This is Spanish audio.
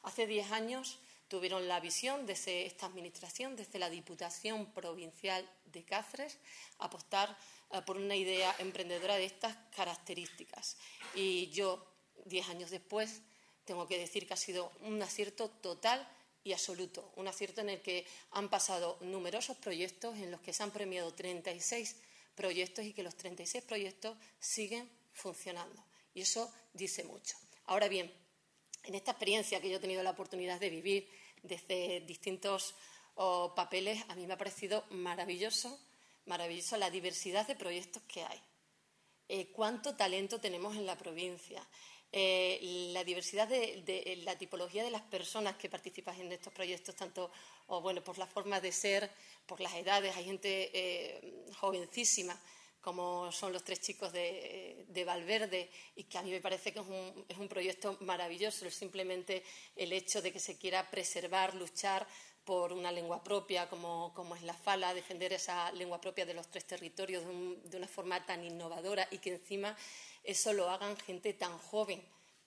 Hace 10 años tuvieron la visión desde esta administración, desde la Diputación Provincial de Cáceres, apostar por una idea emprendedora de estas características. Y yo, 10 años después, tengo que decir que ha sido un acierto total y absoluto, un acierto en el que han pasado numerosos proyectos, en los que se han premiado 36 proyectos y que los 36 proyectos siguen funcionando. Y eso dice mucho. Ahora bien, en esta experiencia que yo he tenido la oportunidad de vivir desde distintos papeles, a mí me ha parecido maravilloso la diversidad de proyectos que hay. Cuánto talento tenemos en la provincia, la diversidad de la tipología de las personas que participan en estos proyectos, tanto por las formas de ser, por las edades. Hay gente jovencísima, como son los 3 chicos de Valverde, y que a mí me parece que es un proyecto maravilloso, simplemente el hecho de que se quiera preservar, luchar por una lengua propia como es la fala, defender esa lengua propia de los 3 territorios de una forma tan innovadora, y que encima eso lo hagan gente tan joven